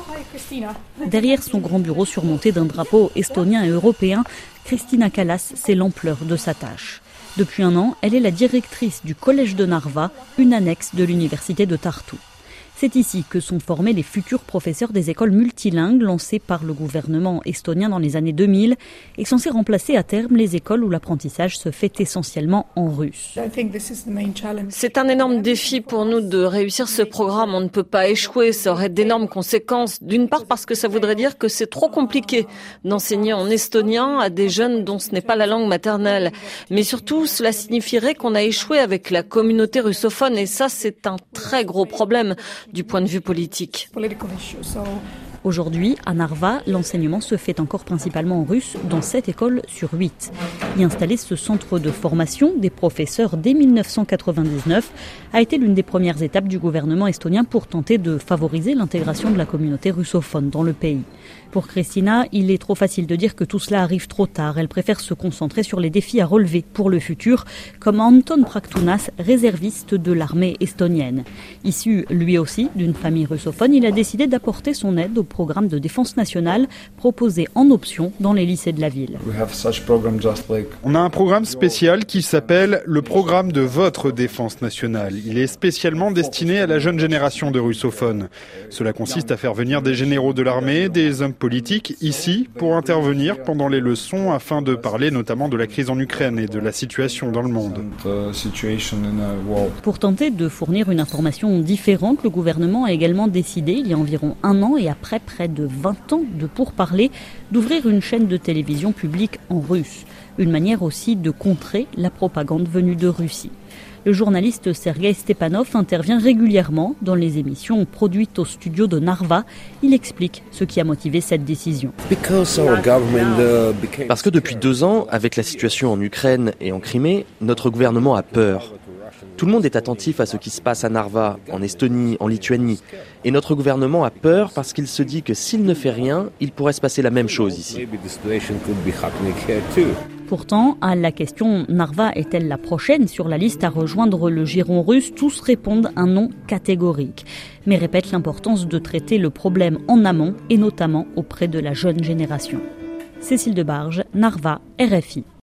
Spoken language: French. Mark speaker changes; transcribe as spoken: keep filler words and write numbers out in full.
Speaker 1: Derrière son grand bureau surmonté d'un drapeau estonien et européen, Kristiina Kallas sait l'ampleur de sa tâche. Depuis un an, elle est la directrice du collège de Narva, une annexe de l'université de Tartu. C'est ici que sont formés les futurs professeurs des écoles multilingues lancées par le gouvernement estonien dans les années deux mille et censées remplacer à terme les écoles où l'apprentissage se fait essentiellement en russe.
Speaker 2: C'est un énorme défi pour nous de réussir ce programme. On ne peut pas échouer, ça aurait d'énormes conséquences. D'une part parce que ça voudrait dire que c'est trop compliqué d'enseigner en estonien à des jeunes dont ce n'est pas la langue maternelle. Mais surtout, cela signifierait qu'on a échoué avec la communauté russophone et ça, c'est un très gros problème du point de vue politique.
Speaker 1: Aujourd'hui, à Narva, l'enseignement se fait encore principalement en russe dans sept écoles sur huit. Y installer ce centre de formation des professeurs dès mille neuf cent quatre-vingt-dix-neuf a été l'une des premières étapes du gouvernement estonien pour tenter de favoriser l'intégration de la communauté russophone dans le pays. Pour Kristiina, il est trop facile de dire que tout cela arrive trop tard. Elle préfère se concentrer sur les défis à relever pour le futur, comme Anton Praktunas, réserviste de l'armée estonienne. Issu, lui aussi, d'une famille russophone, il a décidé d'apporter son aide au programme de défense nationale proposé en option dans les lycées de la ville.
Speaker 3: On a un programme spécial qui s'appelle le programme de votre défense nationale. Il est spécialement destiné à la jeune génération de russophones. Cela consiste à faire venir des généraux de l'armée, des hommes politiques ici pour intervenir pendant les leçons afin de parler notamment de la crise en Ukraine et de la situation dans le monde.
Speaker 1: Pour tenter de fournir une information différente, le gouvernement a également décidé, il y a environ un an et après près de vingt ans de pourparlers, d'ouvrir une chaîne de télévision publique en russe. Une manière aussi de contrer la propagande venue de Russie. Le journaliste Sergei Stepanov intervient régulièrement dans les émissions produites au studio de Narva. Il explique ce qui a motivé cette décision.
Speaker 4: Parce que depuis deux ans, avec la situation en Ukraine et en Crimée, notre gouvernement a peur. Tout le monde est attentif à ce qui se passe à Narva, en Estonie, en Lituanie. Et notre gouvernement a peur parce qu'il se dit que s'il ne fait rien, il pourrait se passer la même chose ici.
Speaker 1: Pourtant, à la question « Narva est-elle la prochaine sur la liste à rejoindre le giron russe ?», tous répondent un non catégorique, mais répètent l'importance de traiter le problème en amont et notamment auprès de la jeune génération. Cécile Debarge, Narva, R F I.